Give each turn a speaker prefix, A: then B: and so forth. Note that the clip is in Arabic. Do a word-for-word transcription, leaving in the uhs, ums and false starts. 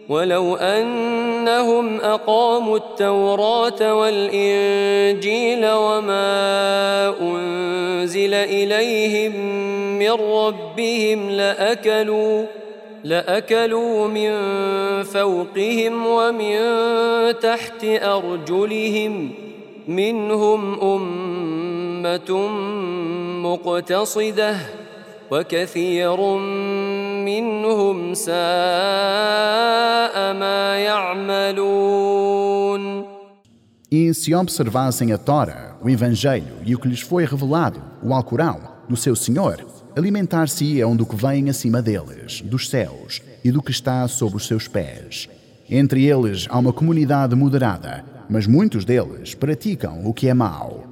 A: ولو أنهم أقاموا التوراة والإنجيل وما أنزل إليهم من ربهم لأكلوا لأكلوا من فوقهم ومن تحت أرجلهم منهم أمة مقتصدة وكثير منهم ساء ما يعملون.
B: E se observassem a Tora, o Evangelho e o que lhes foi revelado, o Alcorão, do seu Senhor, alimentar-se-iam do que vem acima deles, dos céus, e do que está sob os seus pés. Entre eles há uma comunidade moderada, mas muitos deles praticam o que é mau.